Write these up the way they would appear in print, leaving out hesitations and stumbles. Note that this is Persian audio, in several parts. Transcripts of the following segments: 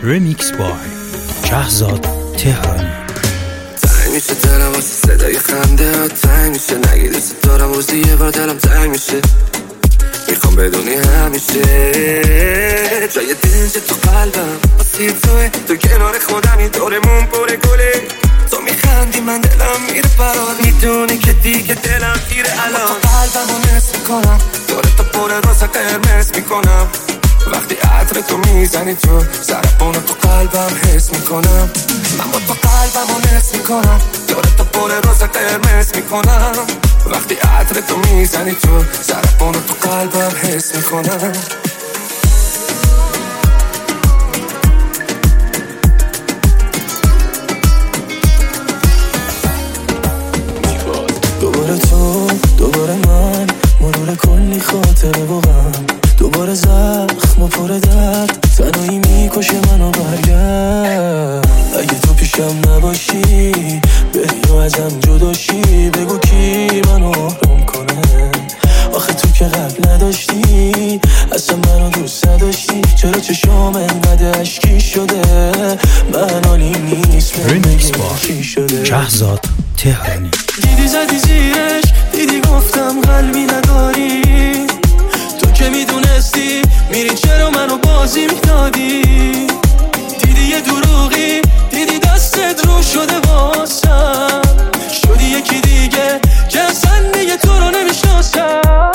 رمیکس بای شهزاد تهرانی. تنگ میشه دلم واسه صدای خنده ها، تنگ میشه نگی دوست دارم روزی یه بار دلم تنگ میشه. میخوام بدونی همیشه جای دنج تو قلبم واسه توه، تو کنار خودمی دورمون پر گله. تو میخندی من دلم میره فرار، میدونی که دیگه دلم گیره الان. تو قلبمو نصف میکنم دور تو پر روزا قرمز میکنم، وقتی عطر تو میزنی تو سرپونو تو قلبم حس میکنم. من با تو قلبمو نصف میکنم دور تو پر روزا قرمز میکنم، وقتی عطر تو میزنی تو سرپونو تو قلبم حس میکنم. دوباره تو دوباره من، مرور کلی خاطره و غم، دوباره زخم و پر درد، تنهایی میکشه منو برگرد. اگه تو پیشم نباشی بری و ازم جداشی، بگو کی منو آروم کنه. آخه تو که قبل نداشتی اصلا منو دوست نداشتی، چرا چشام انقدر اشکی شده؟ من حالی نیست رمیکس بای شهزاد تهرانی. دیدی زدی زیرش، دیدی گفتم قلبی نداری، تو که میدونستی میری چرا منو بازی میدادی. دیدی یه دروغی، دیدی دستت رو شده واسم، شدی یکی دیگه که اصلا دیگه تو رو نمیشناسم.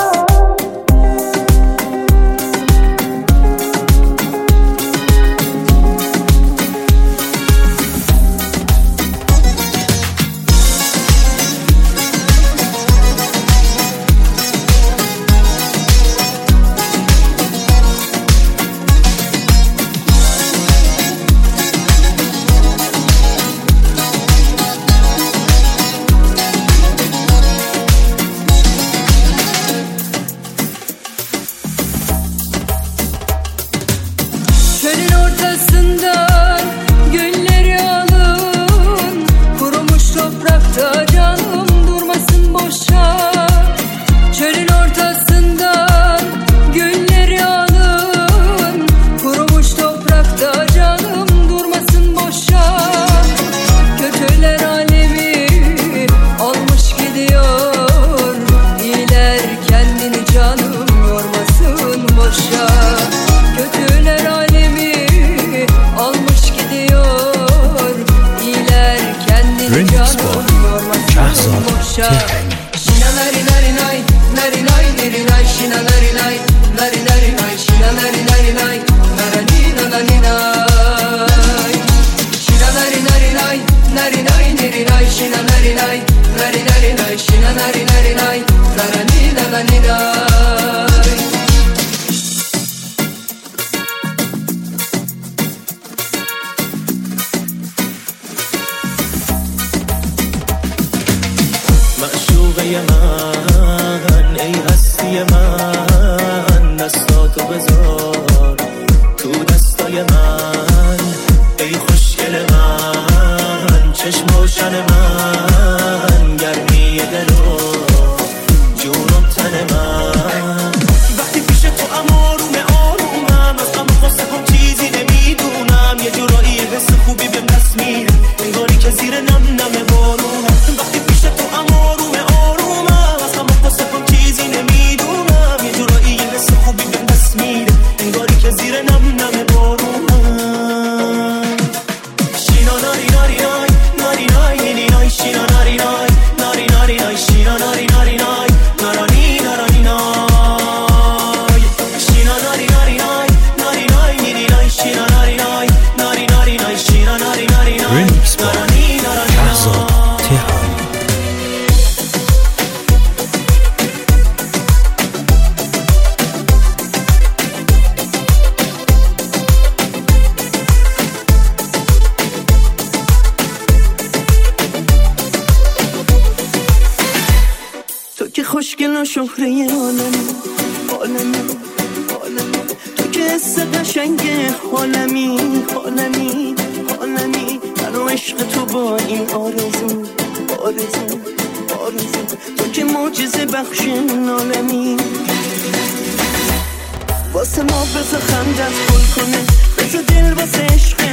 Çölün ortasından gülleri alın, kurumuş toprakta canım durmasın boşa. Çölün ortasından gülleri alın, kurumuş toprakta canım durmasın boşa. Kötüler alemi almış gidiyor, iyiler kendini canım yormasın boşa. Kötüler alemi almış gidiyor, iyiler kendini canım yormasın boşa. Şina nari nari nay, nari nay nari nay, şina nari nay, nari nari nay, şina nari nari nay, narani nanani nay. Şina nari nari nay, nari nay nari nay, şina nari nay, nari nari nay, şina nari nari nay, narani nanani nay. معشوقه من ای هستی من، دستاتو بذار تو دستای من، ای خوشگل من، چشم روشن من، گرمی دل و جونم تن من. وقتی پیش تو آرومه آرومم، از غم خواستم چیزی نمیدونم، یه جورایی حس خوبی بهم دست میده، انگاری که زیر نم نم بارونم. وقتی پیش تو آرومه آرومم، از غم خواستم چیزی نمیدونم، یه جورایی حس خوبی بهم دست میده، انگاری که زیر نم نم بارونم. شینا ناری ناری نای، ناری نای نی نای، شینا ناری نای، ناری ناری نای، شینا ناری ناری نای، نارانی نارانی نای. شینا ناری ناری نای، ناری نای نی نای، شینا ناری نای، ناری ناری نای، شینا ناری ناری نای، رمیکس بای نارانی نارانی شهزاد تهرانی. تو که خوشگل و شهره عالمی، عالمی عالمی، تو که حس قشنگ عالمی عالمی عالمی، من عشق تو با این آرزو آرزو آرزو، تو که معجزه بخش عالمی. واسه ما بذار خندت گل کنه، بذار دل واسه عشق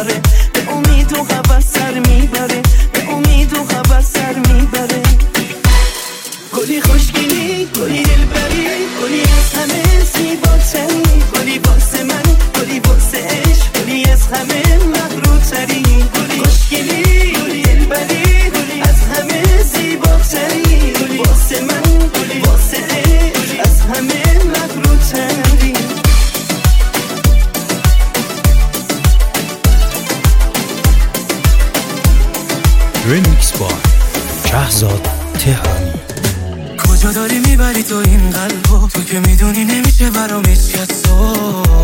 میبره، به امید و هوس سر میبره، به امید و هوس سر میبره. گلی خوشگلی، گلی دلبری، گلی از همه زیباتری، گلی واسه من، گلی واسه عشق، گلی از همه مغرورتری. گلی خوشگلی، گلی دلبری، گلی از همه زیباتری، گلی واسه من، گلی واسه عشق، از همه مغرورتری. ریمیکس با شهزاد تهرانی. کجا داری میبری تو این قلبو؟ تو که میدونی نمیشه برام هیچ کس تو،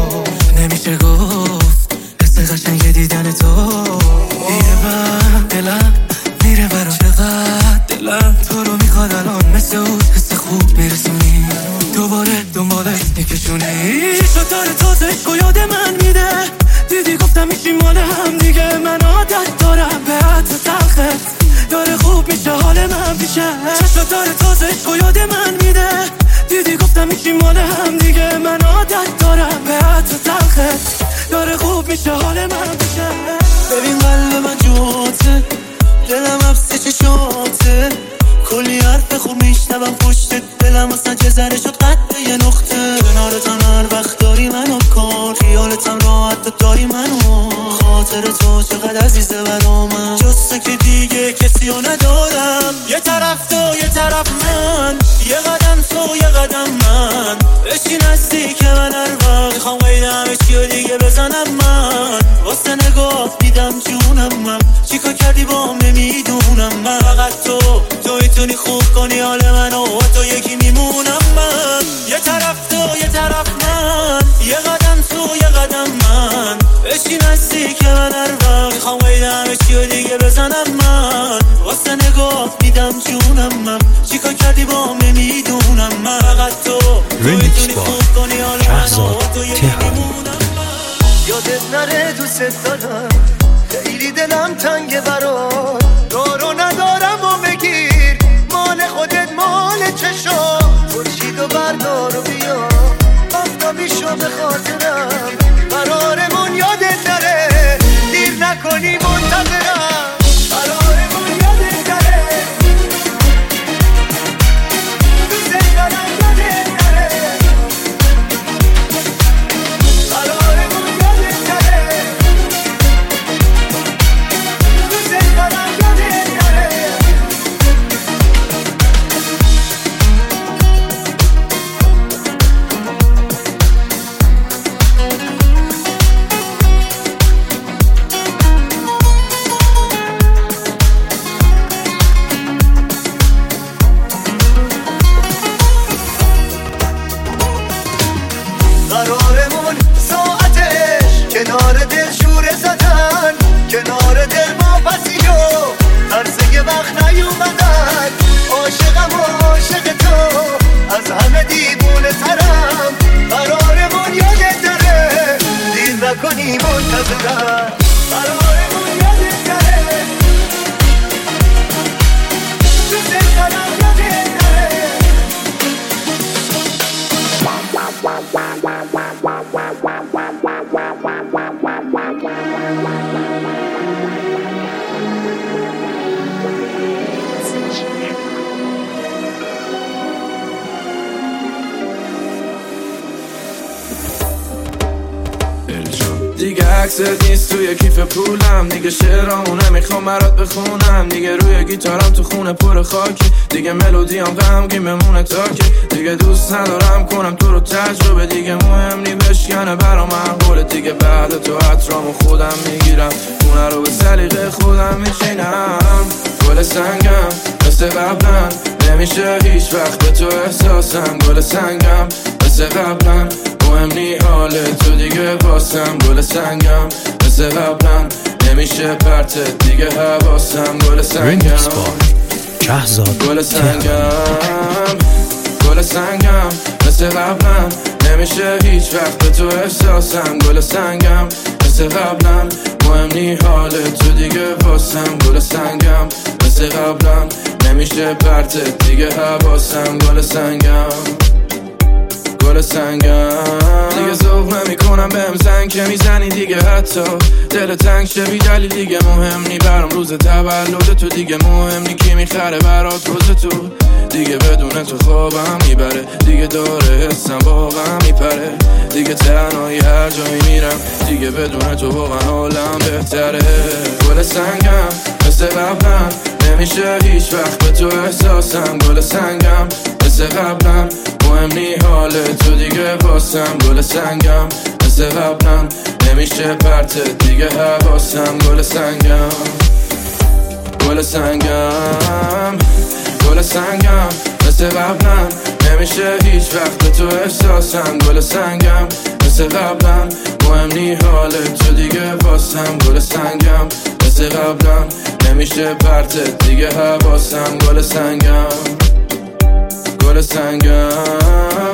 نمیشه گفت حس قشنگ دیدن تو. میره بر دلم، میره برام، چقدر دلم تو رو میخواد الان، مثل اون حس خوب میرسونی، دوباره دنبالت میکشونی. شد داره تازه عشق و یاد من میده، دیدی گفتم میشی مال هم دیگه. من عادت دارم به عطر تلخت، داره خوب میشه حال من پیشه. چشم داره تازه عشق و یاد من میده، دیدی گفتم میشی مال هم دیگه. من عادت دارم به عطر تلخت، داره خوب میشه حال من پیشه. ببین قلب من جوته، دلم حبس چشاته، کلی حرف خوب میشنوم پشت دلم، اصلا چه ذره شد قد یه نقطه. کنارتم هر وقت داری منو کن، خیالتم راحت داری منو، خاطر تو چقدر عزیزه برامن، جسته که دیگه کسی رو ندارم. یه طرف تو یه طرف من، یه قدم تو یه قدم من، بشی نزدیک من هر وقت، میخوام قیدم چی و دیگه بزنم من. واسه نگاه دیدم جونم من، چیکار کردی با هم نمیدونم من. فقط تو میتونی خوب کنی حال منو، و تو یکی میمونم من. یه طرف تو یه طرف من، یه قدم تو یه قدم من، بشی نزدیک من هر وقت، میخوام قیدم چی و دیگه بزنم من. واسه نگاه دیدم جونم من، چیکار کردی با هم نمیدونم من. فقط تو میتونی خوب کنی حال منو، و تو یکی میمونم من. یادت نره دوست دارم، خیلی دلم تنگه برات، دارو ندارم و بگیر، مال خودت مال چشا. خورشید و بردار و بیا، آفتابیشو به خاطرم، قرارمون یادت نره، دیر نکنی منتظرم. قرارمون یادت نره، دوست دارم یادت نره، قرارمون یادت نره، دوست دارم یادت نره. قرارمون ساعتش کنار دل شوره زدن، کنار دل ما پسیو ترس یه وقت نیومدن. عاشقم و عاشق تو، از همه دیوونه ترم، قرارمون یادت نره، دیر نکنی منتظرم. قرارمون یادت نره، دوست دارم یادت نره. دیگه عکست نیست توی کیف پولم، دیگه شعرامو نمیخوام برات بخونم، دیگه روی گیتارم تو خونه پر خاکی، دیگه ملودیام غمگین بمونه تاکی، دیگه دوست ندارم کنم تو رو تجربه، دیگه مهم نی بشکنه برام معقوله، دیگه بعد تو عطرامو خودم میگیرم، خونه رو به سلیقه خودم میچینم. گل سنگم مثل قبلا، نمیشه هیچ وقت به تو احساسم. گل سنگم مثل قبلا، مهم نی حال تو دیگه واسم. گل سنگم مثل قبلا، نمیشه پرتت دیگه حواسم. گل سنگم گل سنگم، گل سنگم مثل قبلا، نمیشه هیچ وقت به تو احساسم. گل سنگم مثل قبلا، مهم نی حال تو دیگه واسم. گل سنگم مثل قبلا، نمیشه پرتت دیگه حواسم. گل سنگم گل سنگم. دیگه ذوق نمی کنم بهم زنگ که میزنی دیگه، حتی دل تنگ شه بی دلیل دیگه مهم نی برام روز تولد تو، دیگه مهم نی کی میخره برات روز تو، دیگه بدون تو خوابم میبره، دیگه داره حسم واقعا میپره، دیگه تنهایی هر جایی میرم، دیگه بدون تو واقعا حالم بهتره. گل سنگم مثل قبلم نمیشه هیچ وقت به تو احساسم، گل سنگم مثل قبلم مهم نی حال تو دیگه واسم، گل سنگم مثل قبلم نمیشه پرتت دیگه حواسم، گل سنگم گل سنگم گل سنگم مثل قبلم نمیشه هیچ وقت به تو احساسم، گل سنگم مثل قبلم مهم نی حال تو دیگه واسم، گل سنگم مثل قبلم نمیشه پرتت دیگه حواسم، گل سنگم گل سنگم.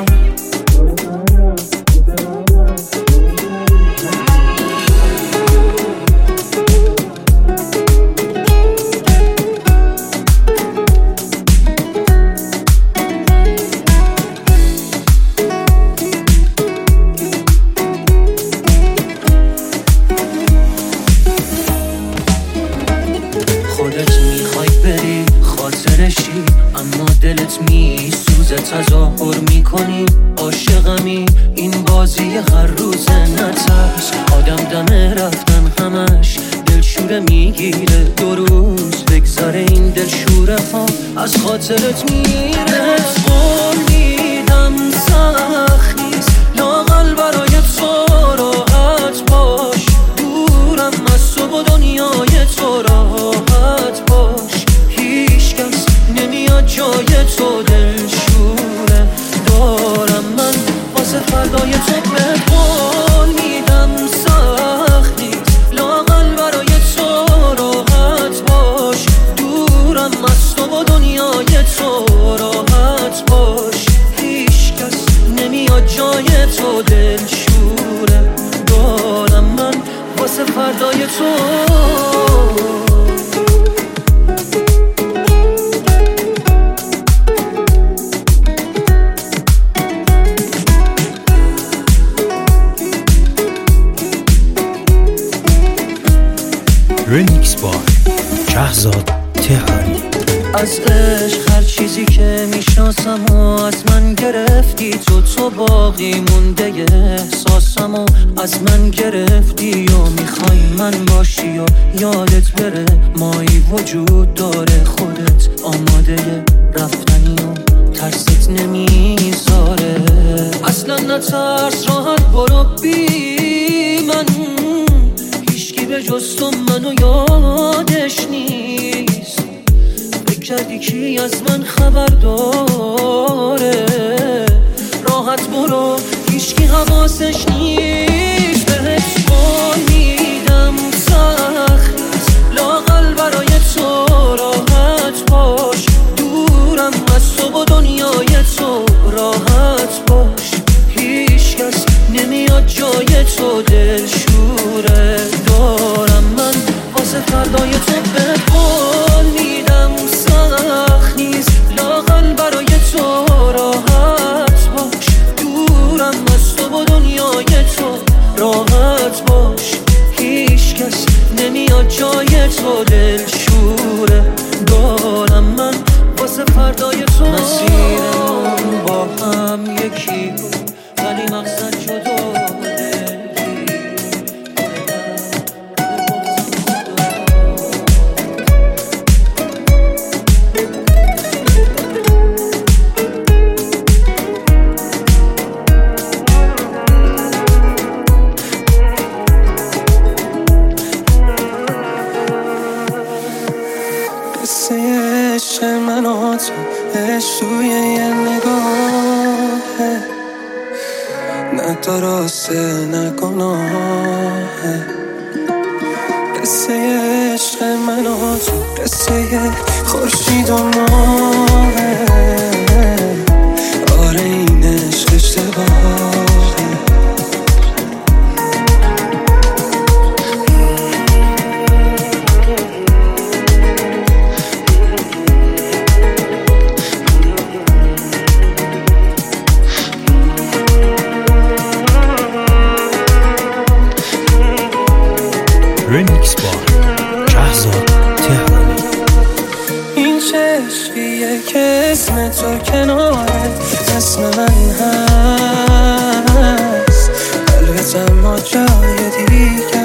خودت میخوای بری خاطرشی، اما دلت میسوزه تظاهر میکنی عاشقمی، این بازی هر روزه نترس، آدم دمه رفتن همش دلشوره میگیره، 2 روز بگذاره این دلشوره ها از خاطرت میره. قول میدم سخت نیست لااقل برای تو راحت باش، دورم از تو و دنیای تو راحت باش، هیچ کس نمیاد جای تو دلشوره دارم من واسه فردای تو، به قول میدم سخت نیست لااقل برای تو راحت باش، دورم از تو و دنیای تو راحت باش، هیچ کس نمیاد جای تو دلشوره دارم من واسه فردای تو. رمیکس بار شهزاد تهرانی. از عشق هر چیزی که میشناسم و از من گرفتی تو باقی مونده احساسم و از من گرفتی و میخوای من باشی و یادت بره مایی وجود داره، خودت آماده رفتنی و ترست نمیذاره، اصلا نترس راحت برو بی من، هیچکی به جز تو منو یادش نیست، فکر کردی کی از من خبر داره، راحت برو هیچکی حواسش نیست، بهت قول میدم سخت نیست لااقل برای تو راحت باش، دورم از تو و دنیای تو راحت باش، هیچ کس نمیاد جای تو دلشوره دارم من واسه فردای تو، به قول میدم سخت نیست لااقل برای تو راحت باش، دورم از تو و دنیای تو راحت باش، هیچ کس نمیاد جای تو دلشوره دارم من واسه فردای تو. مسیرمون با هم یکی بود ولی مقصد جدا عشق من و تو عشق توی یه نگاهه، نه درسته نه گناهه، قصه عشق من و تو قصه خورشید و ماهه، آره این عشق اشتباهه، اسم تو کنارت اسم من هست، قلبت اما جای دیگه.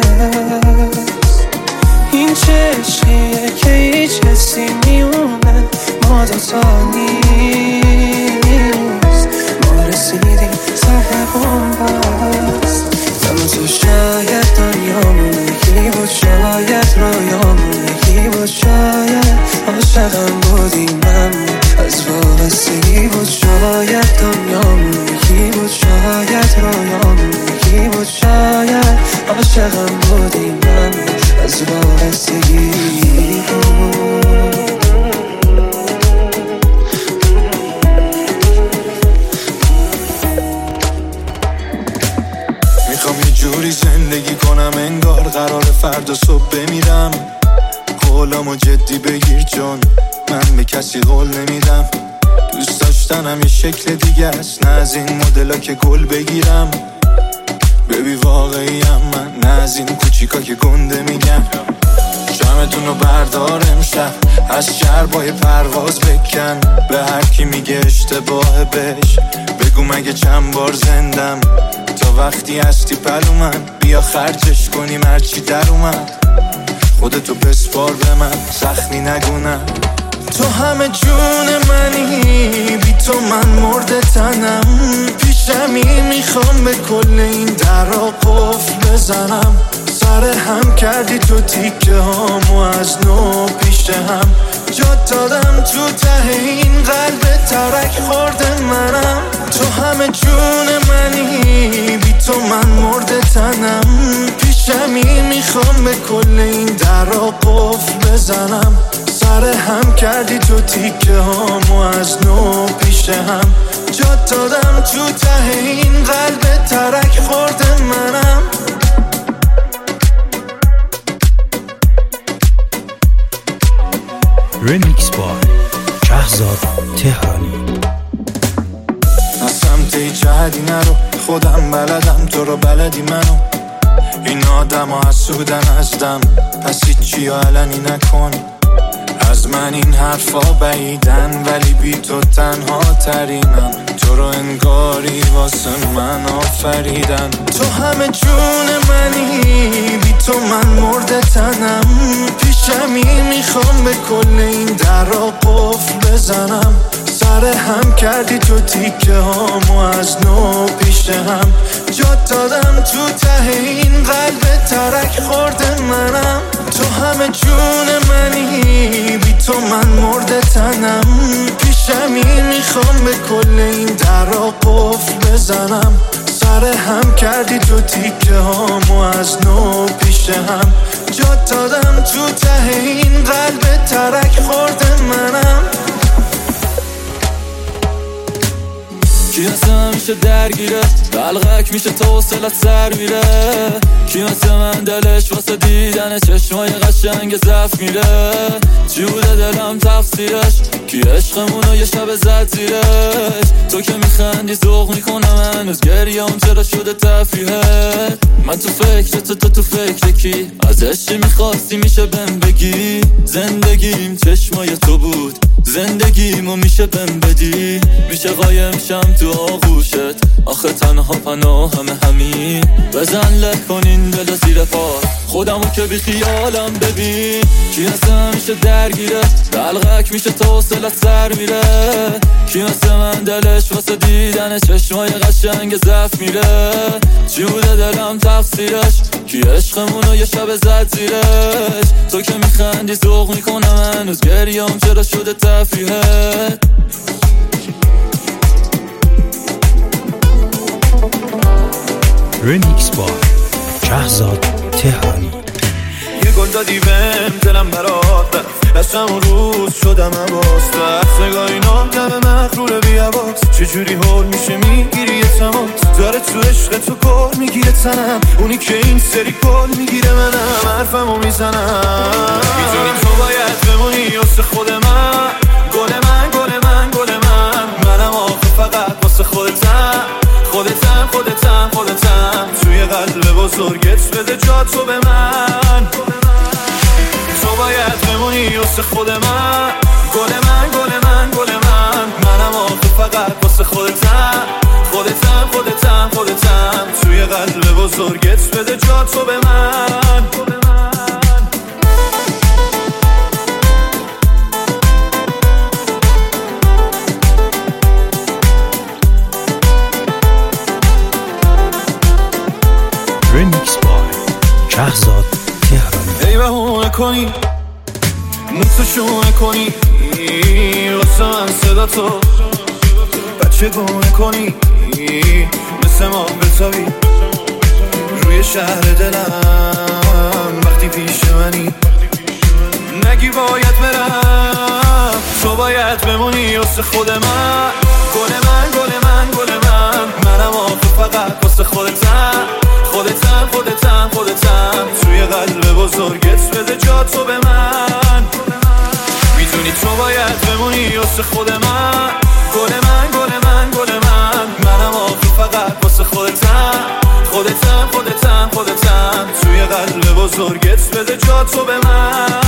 این چه عشقیه که هیچ کسی میونه ما دوتا نیست، ما رسیدیم ته بومبست. اما تو شاید دنیامون یکی بود، شاید رویامون یکی بود، شاید عاشقم بودی من از وابستگی بود، شاید دنیامون یکی بود، شاید رویامون یکی بود، شاید عاشقم بودی من از وابستگی بود. میخوام یه جوری زندگی کنم انگار قرار فردا صبح بمیرم. قولامو جدی بگیر چون من به کسی قول نمیدم. دوست داشتنم یه شکل دیگه است، نه از این مدلا که گل بگیرم. ببی واقعیم من، نه از این کوچیکا که گنده میگم. شمتونو بردار امشب از شربای پرواز بکن. به هر کی میگه اشتباه بهش بگو مگه چند بار زندم. تا وقتی هستی پلو من بیا خرجش کنیم هرچی در اومد. خودتو بسپار به من زخمی نگونم. تو همه جون منی، بی تو من مرده تنم. پیشمی میخوام به کل این درا قفل بزنم. سر هم کردی تو تیکه هامو از نو پیش هم. جا دادم تو ته این قلب ترک خورده منم. تو همه جون منی، بی تو من مرده تنم. پیشمی میخوام به کل این درا قفل بزنم. سر هم کردی تو تیکه هامو از نو پیش هم. جا دادم تو ته این قلب ترک خورده منم. رمیکس بار شهزاد تهرانی. از سمت جهدی نرو، خودم بلدم تو رو بلدی منو. این آدم ها حسودن ازدم، پس هیچی علنی نکن. از من این حرفا بعیدن ولی بی تو تنها ترینم. تو رو انگاری واسه من آفریدن. تو همه جون منی، بی تو من مرده تنم. پیشمی میخوام به کل این درا قفل بزنم. سر هم کردی تو تیکه هامو از نو پیش هم. جا دادم تو ته این قلب ترک خورده منم. تو همه جون منی، بی تو من مرده تنم. پیشمی میخوام به کل این درا قفل بزنم. سر هم کردی تو تیکه هامو از نو پیش هم. جا دادم تو ته این قلب ترک خورده منم. کی مثل من میشه درگیره، دلغک میشه توصلت سر میره. کی مثل من دلش واسه دیدن چشمای قشنگ زف میره. جوده دلم تفسیرش، کی عشقمونو یه شب زد زیرش. تو که میخندی ذوق میکنم هنوز گریام چرا شده تفریحت. من تو فکر تو فکر کی ازش چی میخواستی میشه بهم بگی. زندگیم چشمای تو بود، زندگیمو میشه بهم بدی. میشه قایم شم تو آغوشت، آخه تنها پناه همین. بزن له کنین دل زیر پا، خودمو که بی خیالم ببین. کی مثل من میشه درگیره، دلغک میشه توصلت سر میره. کی مثل من دلش واسه دیدن چشمای قشنگ زف میره. جوده دلم تفسیرش، کی عشقمونو یه شب زد زیرش. تو که میخندی ذوق میکنم هنوز گریام چرا شده تفریحت. رمیکس بار شهزاد تهرانی. یه گل دادی بهم دلم برات رفت، از همون روز شدم عباس رفت. سگاه اینا دم مغرور بی عباس، چجوری حال میشه میگیری یه تماس. داره تو عشق تو کار میگیره تنم، اونی که این سری کار میگیره منم. حرفمو میزنم میدونی تو باید بمونی واسه خود من. گل من گل من گل من، منم آخه فقط واسه خودتم. خودتم خودتم خودتم، توی قلب بزرگت بده جا تو به من. تو باید بمونی واسه خود من. گل من گل من گل من، جا تو به من. ریمیکس بای شهرزاد تهرانی. ای بهونه کنی موسشونه کنی واسه من صدا تو بچه گونه کنی مثل ما بتابی روی شهر دلم وقتی پیش منی نگی باید برم تو باید بمونی واسه خود من. گل من گل من گل من منم آخه فقط واسه خودتم خودتم خودتم خودتم توی قلب بزرگت بده جا تو به من. میدونی تو باید بمونی واسه خود من. گل من گل من گل من منم آخه فقط واسه خودتم خودتم خودتم خودتم توی قلب بزرگت بده جا تو به من.